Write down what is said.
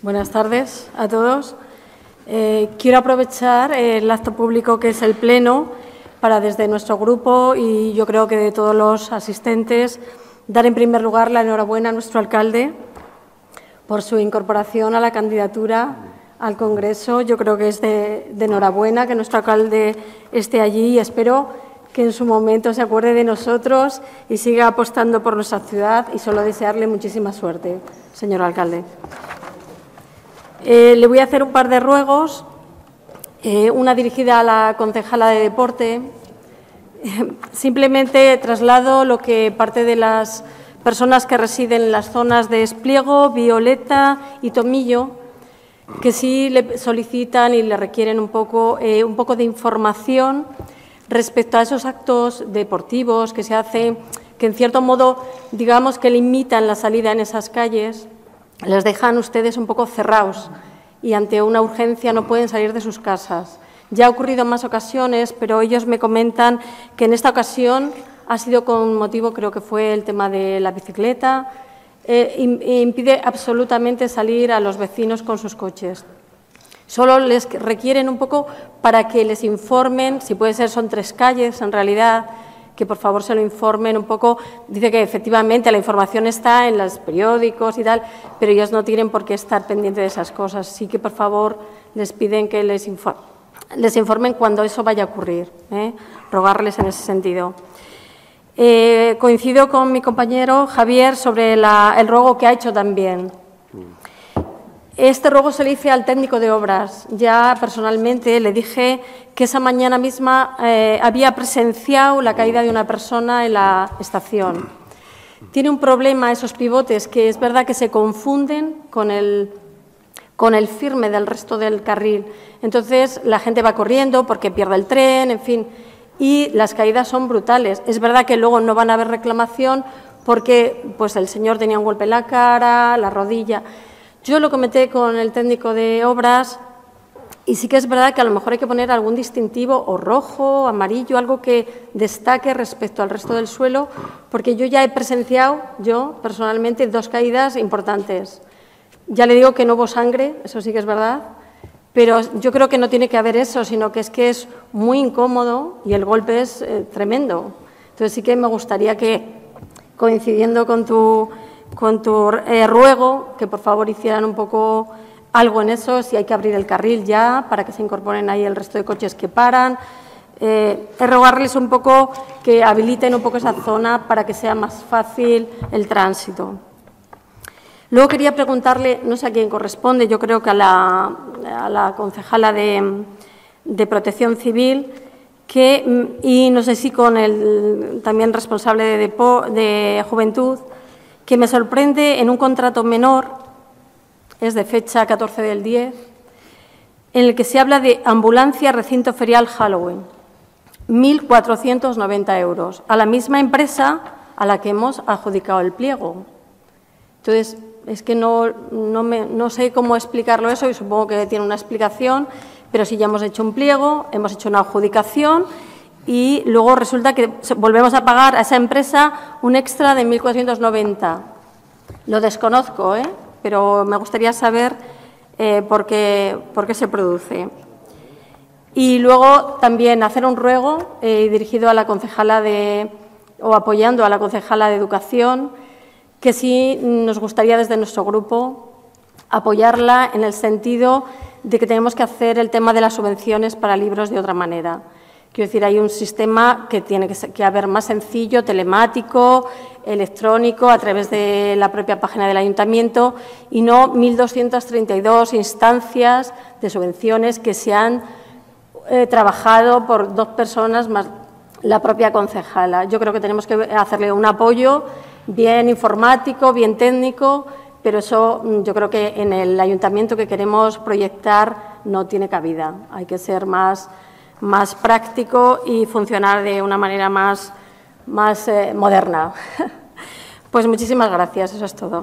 Buenas tardes a todos. Quiero aprovechar el acto público que es el Pleno para, desde nuestro grupo y yo creo que de todos los asistentes, dar en primer lugar la enhorabuena a nuestro alcalde por su incorporación a la candidatura al Congreso. Yo creo que es de enhorabuena que nuestro alcalde esté allí y espero que en su momento se acuerde de nosotros y siga apostando por nuestra ciudad, y solo desearle muchísima suerte, señor alcalde. Le voy a hacer un par de ruegos, una dirigida a la concejala de Deporte. Simplemente traslado lo que parte de las personas que residen en las zonas de Espliego, Violeta y Tomillo, que sí le solicitan y le requieren un poco de información respecto a esos actos deportivos que se hacen, que en cierto modo, digamos, que limitan la salida en esas calles. Les dejan ustedes un poco cerrados y ante una urgencia no pueden salir de sus casas. Ya ha ocurrido en más ocasiones, pero ellos me comentan que en esta ocasión ha sido con motivo, creo que fue el tema de la bicicleta, impide absolutamente salir a los vecinos con sus coches. Solo les requieren un poco para que les informen, si puede ser, son 3 calles en realidad, que por favor se lo informen un poco. Dice que efectivamente la información está en los periódicos y tal, pero ellos no tienen por qué estar pendientes de esas cosas. Sí que por favor les piden que les informen cuando eso vaya a ocurrir, rogarles en ese sentido. Coincido con mi compañero Javier sobre el ruego que ha hecho también. Este ruego se le hice al técnico de obras. Ya personalmente le dije que esa mañana misma había presenciado la caída de una persona en la estación. Tiene un problema esos pivotes, que es verdad que se confunden con el firme del resto del carril. Entonces la gente va corriendo porque pierde el tren, en fin, y las caídas son brutales. Es verdad que luego no van a haber reclamación porque pues, el señor tenía un golpe en la cara, la rodilla. Yo lo comenté con el técnico de obras y sí que es verdad que a lo mejor hay que poner algún distintivo o rojo, amarillo, algo que destaque respecto al resto del suelo, porque yo ya he presenciado, yo personalmente, 2 caídas importantes. Ya le digo que no hubo sangre, eso sí que es verdad, pero yo creo que no tiene que haber eso, sino que es muy incómodo y el golpe es tremendo. Entonces sí que me gustaría que, coincidiendo con tu ruego, que por favor hicieran un poco algo en eso, si hay que abrir el carril ya para que se incorporen ahí el resto de coches que paran. Rogarles un poco que habiliten un poco esa zona para que sea más fácil el tránsito. Luego quería preguntarle, no sé a quién corresponde, yo creo que a la concejala de Protección Civil, y no sé si con el también responsable de Juventud, que me sorprende en un contrato menor, es de fecha 14 del 10, en el que se habla de ambulancia recinto ferial Halloween, 1.490 euros, a la misma empresa a la que hemos adjudicado el pliego. Entonces, es que no sé cómo explicarlo eso y supongo que tiene una explicación, pero si ya hemos hecho un pliego, hemos hecho una adjudicación y luego resulta que volvemos a pagar a esa empresa un extra de 1.490. Lo desconozco, pero me gustaría saber por qué se produce. Y luego también hacer un ruego dirigido a la concejala o apoyando a la concejala de Educación, que sí nos gustaría desde nuestro grupo apoyarla en el sentido de que tenemos que hacer el tema de las subvenciones para libros de otra manera. Quiero decir, hay un sistema que tiene que haber más sencillo, telemático, electrónico, a través de la propia página del ayuntamiento, y no 1.232 instancias de subvenciones que se han trabajado por 2 personas más la propia concejala. Yo creo que tenemos que hacerle un apoyo bien informático, bien técnico, pero eso yo creo que en el ayuntamiento que queremos proyectar no tiene cabida. Hay que ser más práctico y funcionar de una manera más moderna. Pues muchísimas gracias, eso es todo.